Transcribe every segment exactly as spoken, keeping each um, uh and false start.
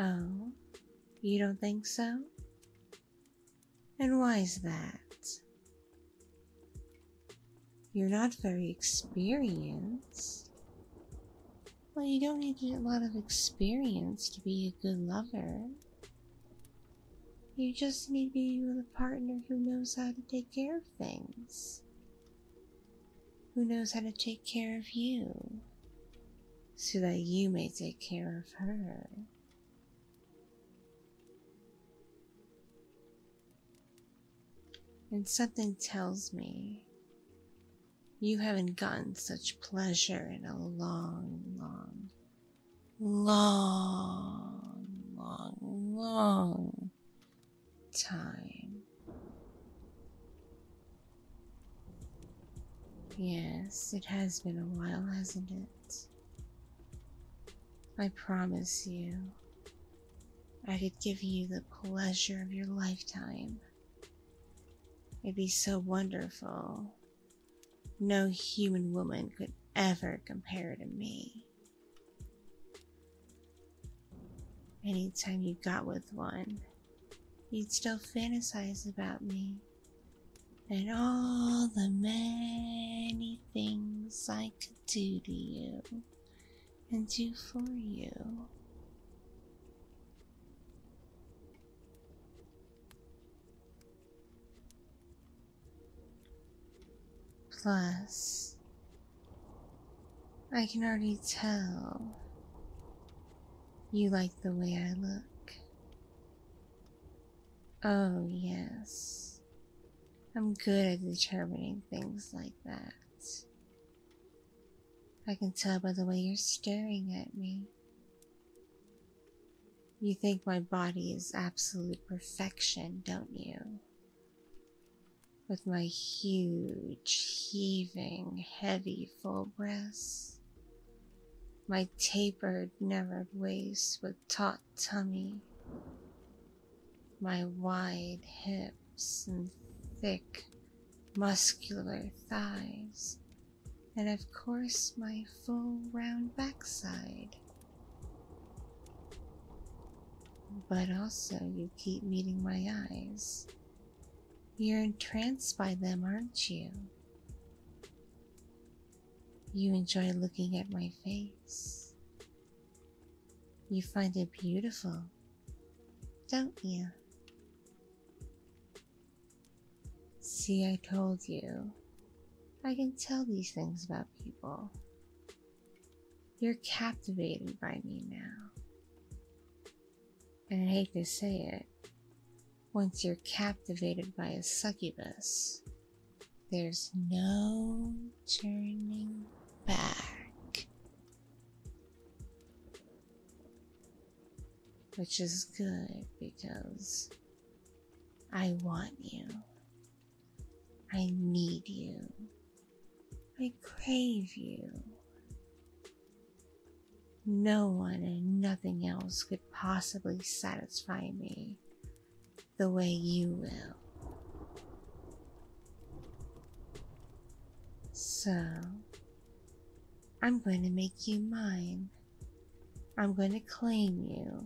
Oh, you don't think so? And why is that? You're not very experienced. Well, you don't need a lot of experience to be a good lover. You just need to be with a partner who knows how to take care of things. Who knows how to take care of you, so that you may take care of her. And something tells me you haven't gotten such pleasure in a long, long, long, long, long time. Yes, it has been a while, hasn't it? I promise you, I could give you the pleasure of your lifetime. It'd be so wonderful. No human woman could ever compare to me. Anytime you got with one, you'd still fantasize about me and all the many things I could do to you and do for you. Plus, I can already tell you like the way I look. Oh, yes. I'm good at determining things like that. I can tell by the way you're staring at me. You think my body is absolute perfection, don't you? With my huge, heaving, heavy, full breasts. My tapered, never waist with taut tummy. My wide hips and thick, muscular thighs. And of course, my full, round backside. But also, you keep meeting my eyes. You're entranced by them, aren't you? You enjoy looking at my face. You find it beautiful, don't you? See, I told you. I can tell these things about people. You're captivated by me now. And I hate to say it, once you're captivated by a succubus, there's no turning back. Which is good because I want you. I need you. I crave you. No one and nothing else could possibly satisfy me the way you will. So, I'm going to make you mine. I'm going to claim you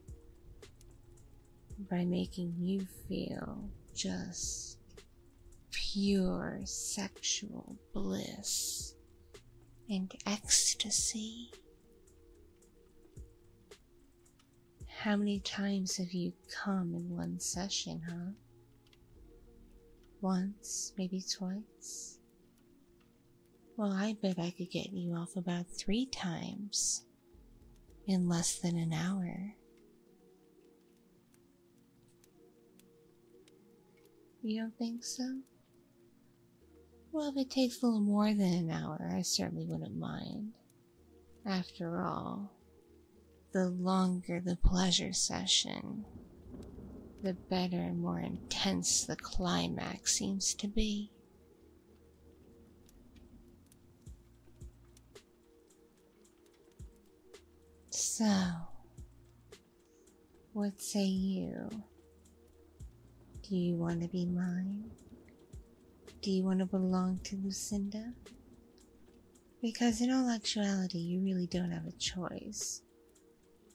by making you feel just pure sexual bliss and ecstasy. How many times have you come in one session, huh? Once, maybe twice? Well, I bet I could get you off about three times in less than an hour. You don't think so? Well, if it takes a little more than an hour, I certainly wouldn't mind. After all, the longer the pleasure session, the better and more intense the climax seems to be. So, what say you? Do you want to be mine? Do you want to belong to Lucinda? Because in all actuality, you really don't have a choice.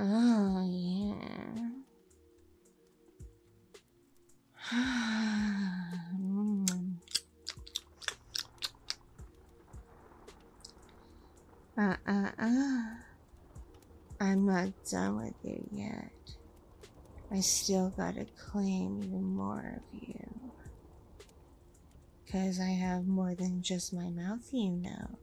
Oh, yeah. Mm. Uh uh uh. I'm not done with you yet. I still gotta claim even more of you. Cause I have more than just my mouth, you know.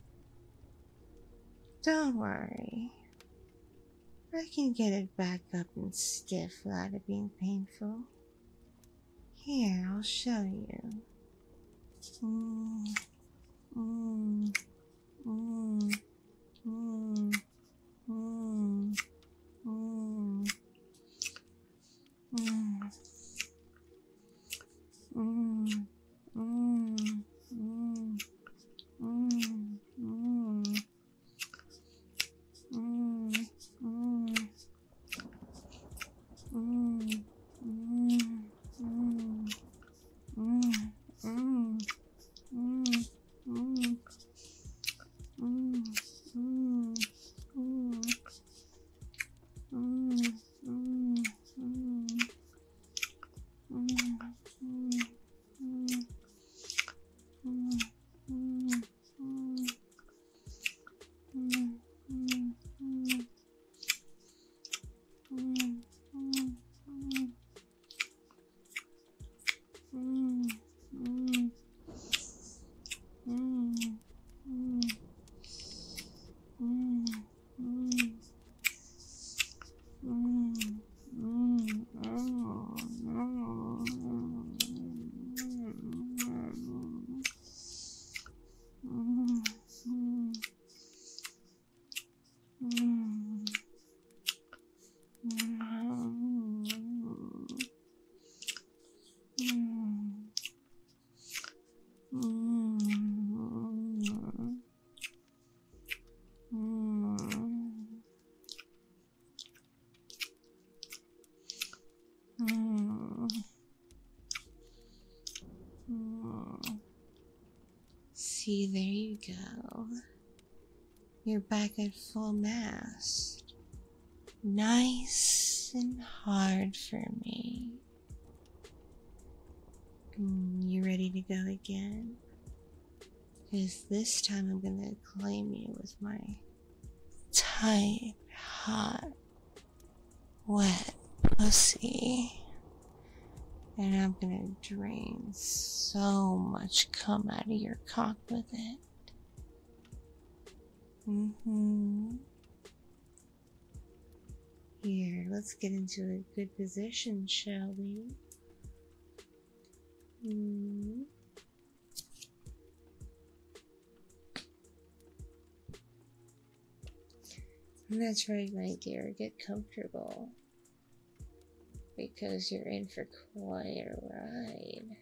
Don't worry. I can get it back up and stiff without it being painful. Here, I'll show you. Mm, mm, mm, mm, mm, mm, mm, mm, mm, mm, mm, mm. Mm, mm, mm, mm, mm, mm, mm, mm, mm, mm, mm, mm, mm, mm, mm, mm, mm, mm, mm, mm. Mm, mm, mm, mm, mm, mm, mm, mm, mm, mm, mm, mm, mm, mm, See, there you go. You're back at full mast. Nice and hard for me. Mm, you ready to go again? Because this time I'm gonna claim you with my tight, hot, wet pussy. And I'm gonna drain so much cum out of your cock with it. Mm-hmm. Here, let's get into a good position, shall we? Mm. That's right, my dear. Get comfortable. Because you're in for quite a ride.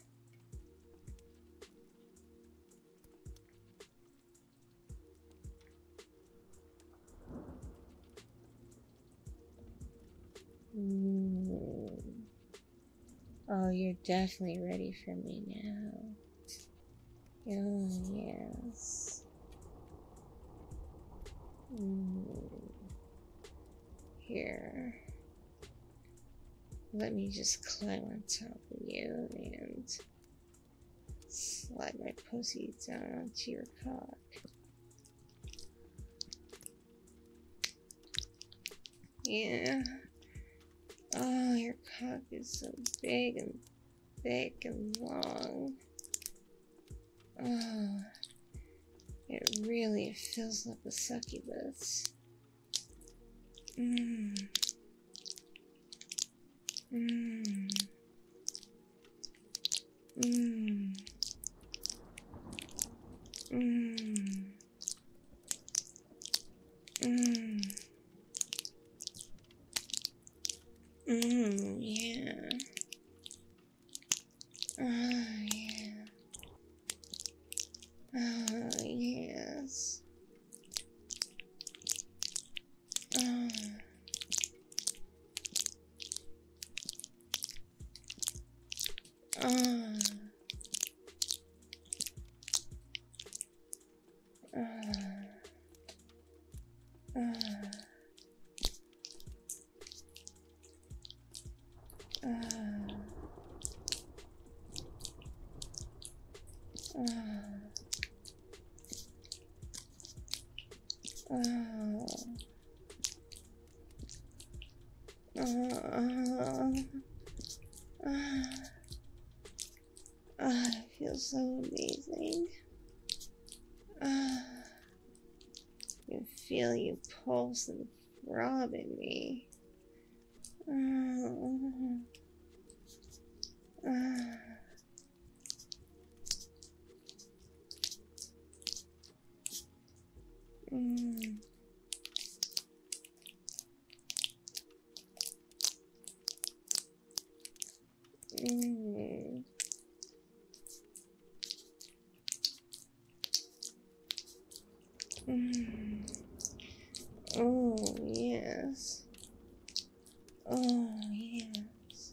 Mm. Oh, you're definitely ready for me now. Oh, yes. Mm. Here. Let me just climb on top of you and slide my pussy down onto your cock. Yeah. Oh, your cock is so big and thick and long. Oh, it really feels like a succubus. Mmm. Mmm. Mmm. Mmm. Mmm. Mmm, yeah. Oh, yeah. Oh, yes. Oh. Oh. Oh. Oh. Uh, uh, uh, uh, uh, uh, it feels so amazing. Uh, you feel you pulse and throb in me. Uh, uh, mm, mm, mm. Oh, yes. Oh, yes.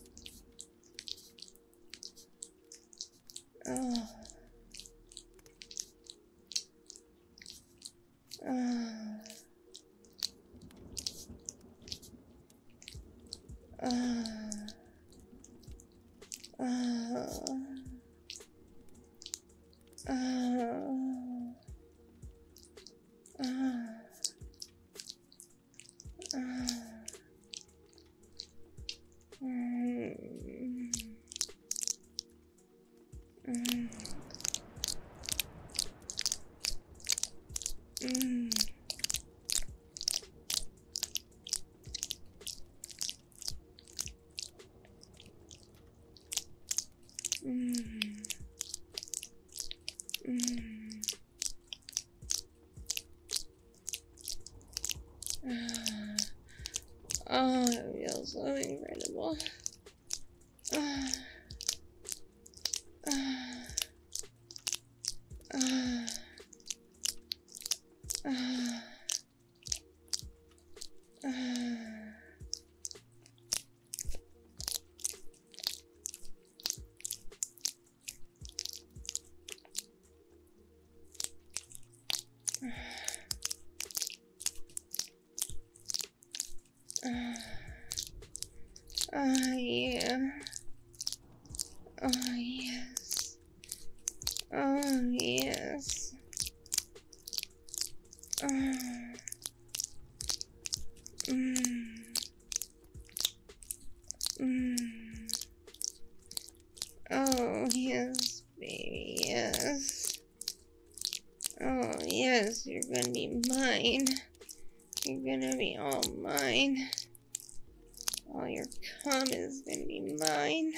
Oh. Uh, uh, uh, uh, uh, mm, mm, mm, mm, mm. Uh, oh, it feels so incredible. Uh, uh, uh, uh, uh. Oh, yeah. Oh, yes. Oh, yes. Oh, mm, mm. Oh, yes, baby, yes. Oh, yes, you're gonna be mine. You're gonna be all mine. All your cum is gonna be mine.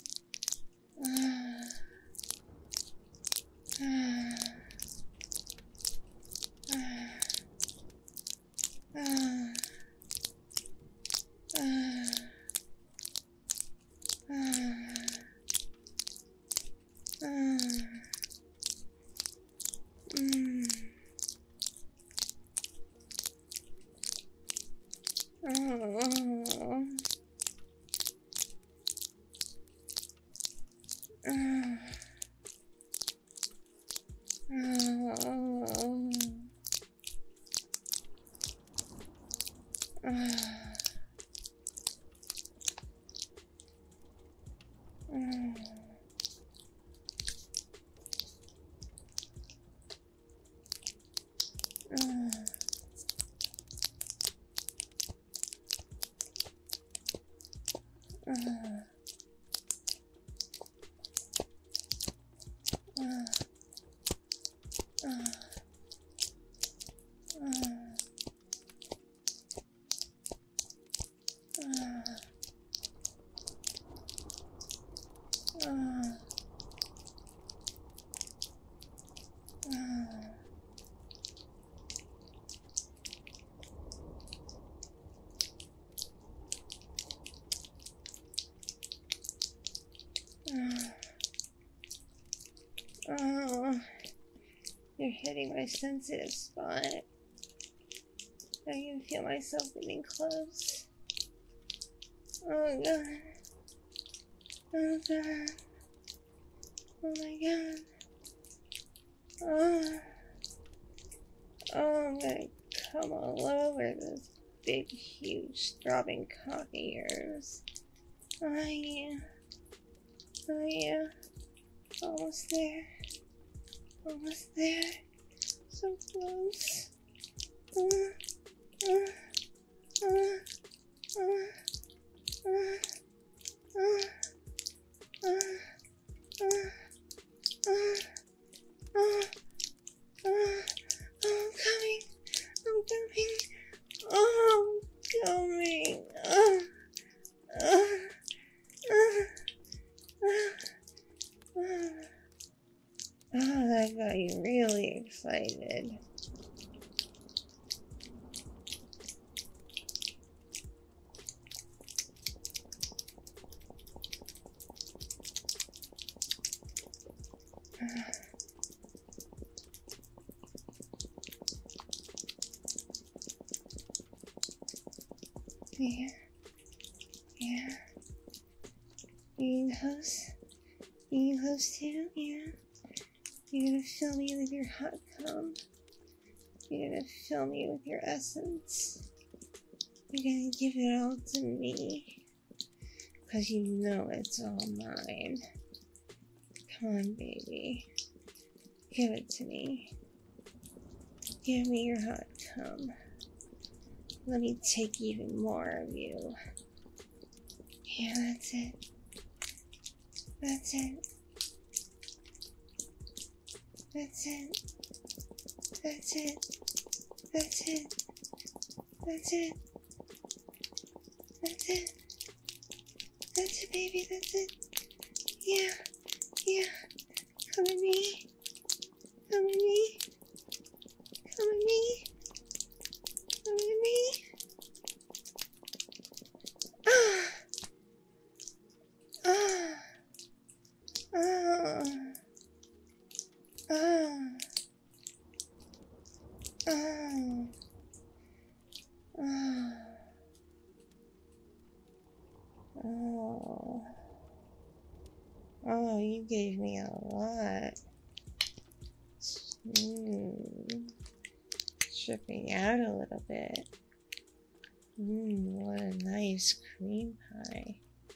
Ah, ah, ah, ah, ah, ah, ah, mm. Oh, ah, oh, ah, mm, ah, ah, ah, ah, ah, ah, ah, ah. Oh, you're hitting my sensitive spot. I can feel myself getting close. Oh god. Oh god. Oh my god. Oh. Oh, I'm gonna come all over this big, huge, throbbing cock of yours. Oh yeah. Oh yeah. Almost there. Almost there. So close. Uh, uh, uh, uh, uh, uh, uh, uh, uh, uh, uh, I'm coming. I'm coming. Oh, I'm coming. Uh, uh, uh, uh, uh. Oh, that got you really excited. Yeah, yeah. You need close? You need close too? Yeah. You're gonna fill me with your hot cum. You're gonna fill me with your essence. You're gonna give it all to me. Cause you know it's all mine. Come on, baby. Give it to me. Give me your hot cum. Let me take even more of you. Yeah, that's it. That's it. That's it. That's it. That's it. That's it. That's it. That's it, baby. That's it. Yeah. Yeah. Come at me. Come at me. Come at me. Come at me. Ah. Ah. Ah. Ah. Ah. Ah. Oh. Oh, you gave me a lot. Mmm. Tripping out a little bit. Mmm, what a nice cream pie.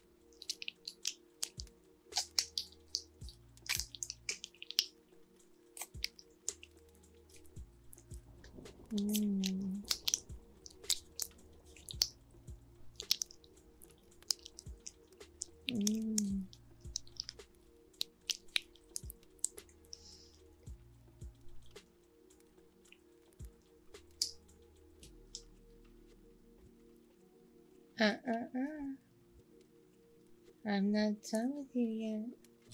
Mmm. Mmm. Uh-uh-uh. I'm not done with you yet.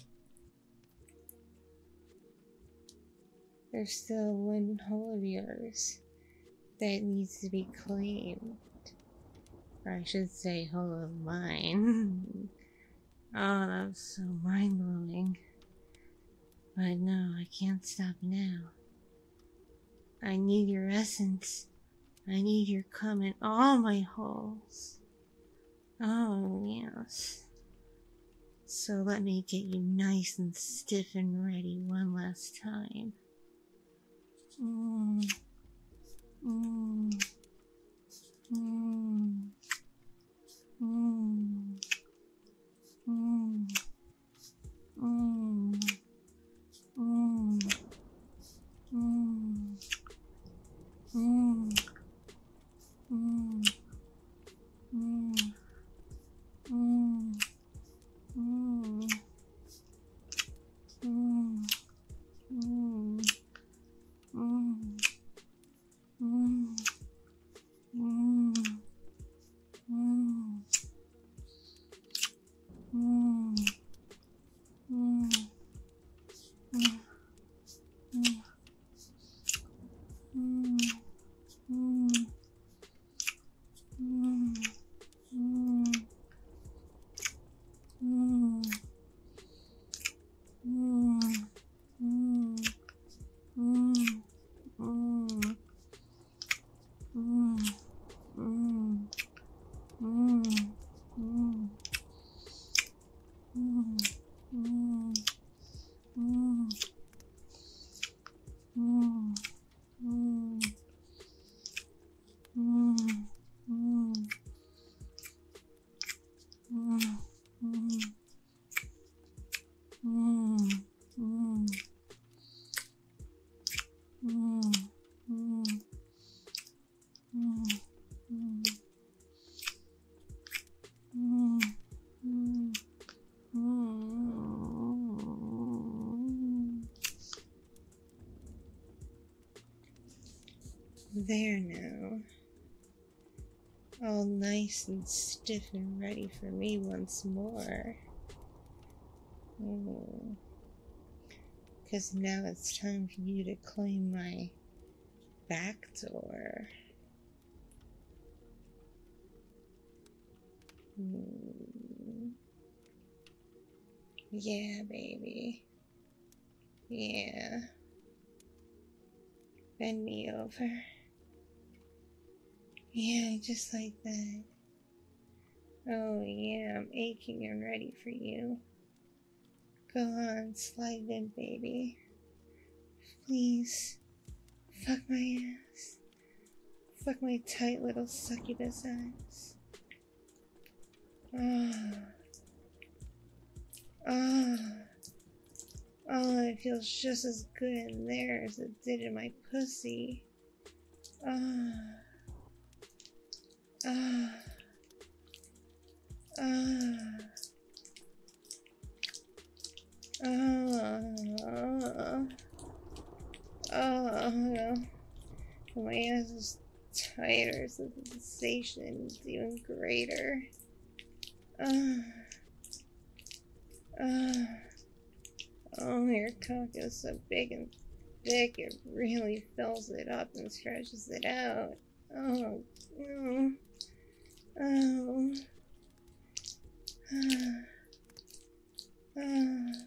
There's still one hole of yours that needs to be claimed. Or I should say hole of mine. Oh, that's so mind-blowing. But no, I can't stop now. I need your essence. I need your cum in all my holes. Oh, yes. So let me get you nice and stiff and ready one last time. Mmm. Mmm. Mmm. Mmm. Mmm. Mmm. Mmm. Mmm. Mmm. Mmm. Mmm. Mmm. Mmm. Mmm. Mmm. Mmm. Mmm. Mmm. Mmm. there now. All nice and stiff and ready for me once more. Because now it's time for you to claim my back door. Mm. Yeah, baby. Yeah. Bend me over. Yeah, just like that. Oh yeah, I'm aching and ready for you. Go on, slide in, baby. Please. Fuck my ass. Fuck my tight little succubus ass. Oh. Oh. Oh, it feels just as good in there as it did in my pussy. Oh. Oh. Oh. Oh. Oh. My ass is tighter, so the sensation is even greater. Oh. Oh. Oh, your cock is so big and thick, it really fills it up and stretches it out. Oh, oh, oh, oh, oh,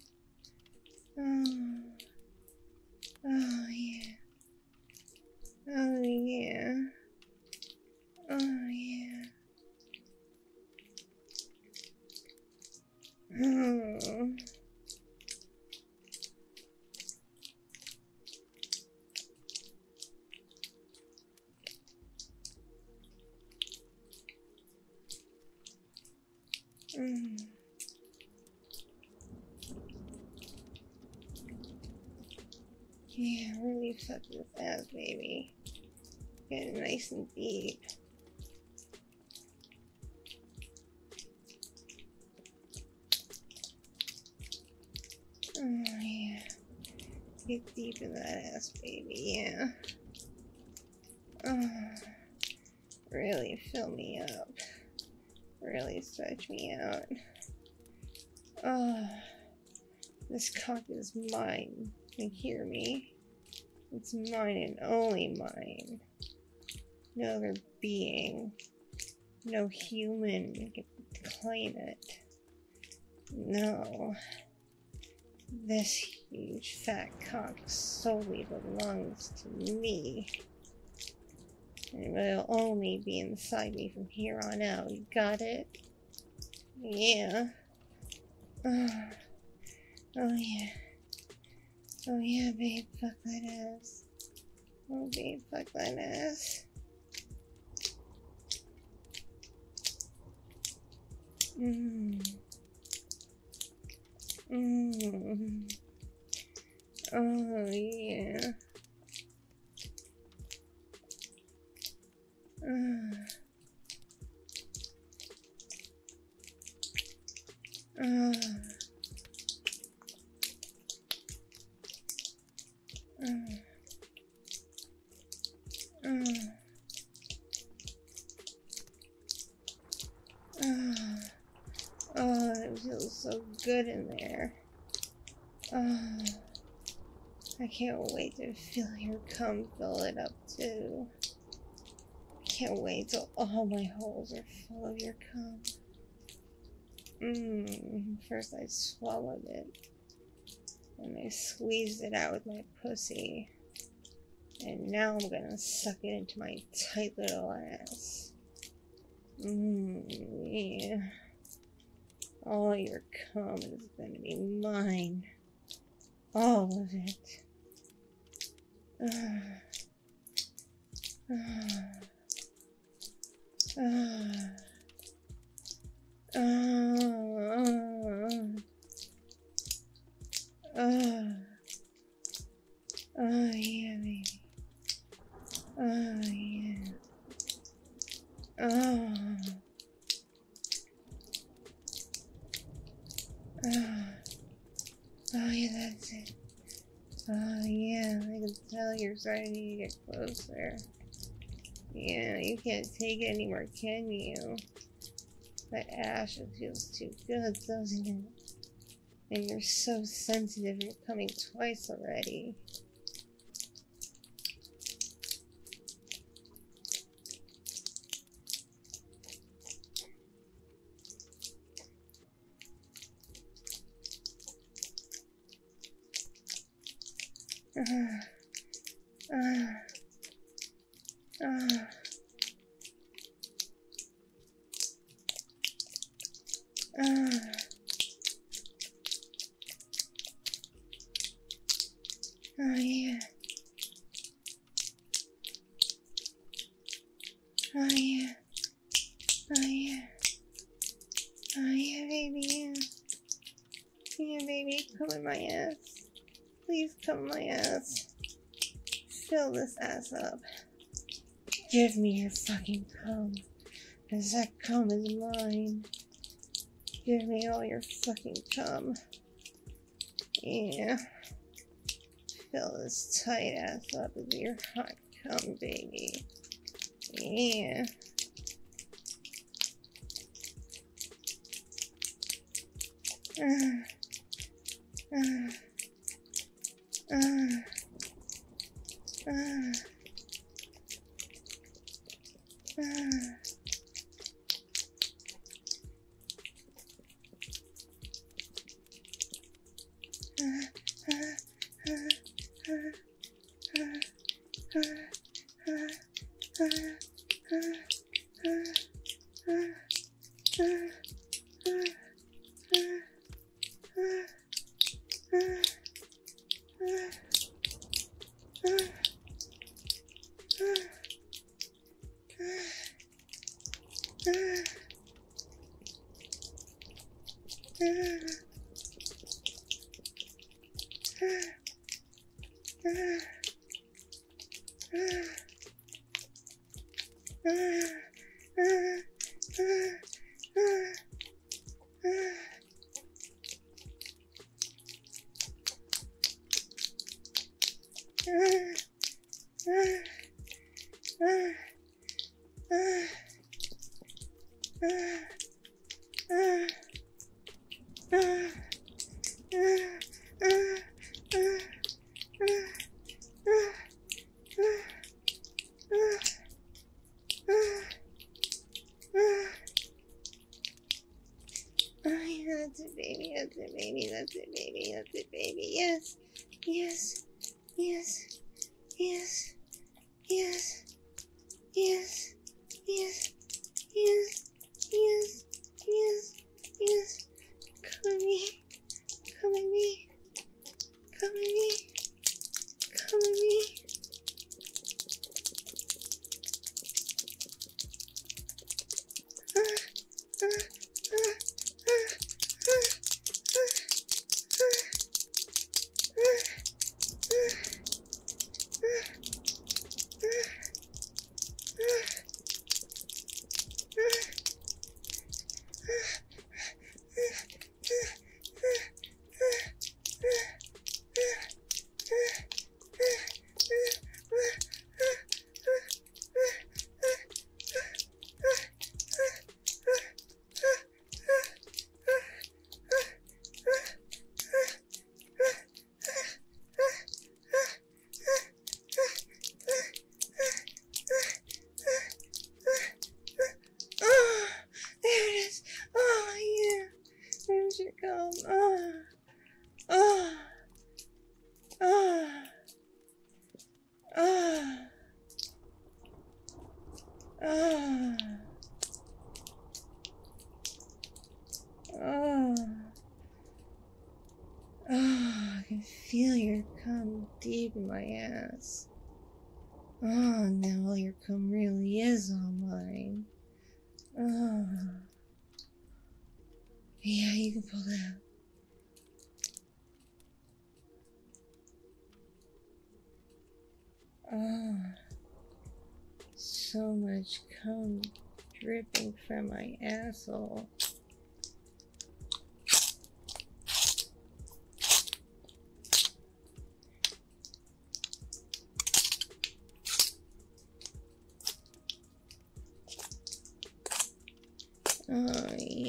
oh, oh, yeah, oh, yeah, oh, yeah, oh. Mm. Yeah, really fuck this ass, baby. Get it nice and deep. Oh, yeah. Get deep in that ass, baby, yeah. Oh, really fill me up. Really stretch me out. Oh, this cock is mine. You hear me? It's mine and only mine. No other being, no human can claim it. No. This huge fat cock solely belongs to me. And will only be inside me from here on out. You got it? Yeah. Oh, oh yeah. Oh yeah, babe, fuck that ass. Oh babe, fuck that ass. Mmm. Mmm. Oh yeah. Uh. Uh. Uh. Uh. Uh. Oh, it feels so good in there. Oh, I can't wait to feel your cum fill it up too. I can't wait till all my holes are full of your cum. Mmm. First I swallowed it, and I squeezed it out with my pussy, and now I'm gonna suck it into my tight little ass. Mmm. Yeah. All your cum is gonna be mine. All of it. Uh, uh, uh, uh, uh, oh yeah, baby. Oh yeah. Oh. Oh. Oh yeah, that's it. Oh yeah, I can tell you're starting to get closer. Yeah, you can't take it anymore, can you? That ash, it feels too good, doesn't it? And you're so sensitive, you're coming twice already. Uh, uh, uh. Uh, oh yeah. Oh yeah. Oh yeah. Oh yeah, baby, yeah. Yeah, baby, come in my ass. Please come in my ass. Fill this ass up. Give me your fucking cum. Cause that cum is mine. Give me all your fucking cum. Yeah. Fill this tight ass up with your hot cum, baby. Yeah. Uh, uh, uh, uh, uh. That's it, baby, that's it, baby, that's it, baby, that's it, baby. Yes, yes, yes, yes, yes, yes, yes, yes, yes, yes, yes. Come at me, come at me, come at me, come at me. Uh, uh, uh, uh, uh, uh, Feel your cum deep in my ass. Oh, now all your cum really is all mine. Oh. Yeah, you can pull it out. Oh. So much cum dripping from my asshole.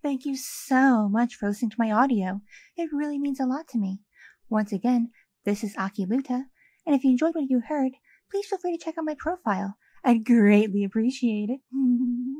Thank you so much for listening to my audio. It really means a lot to me. Once again, this is Aki Luta, and if you enjoyed what you heard, please feel free to check out my profile. I'd greatly appreciate it.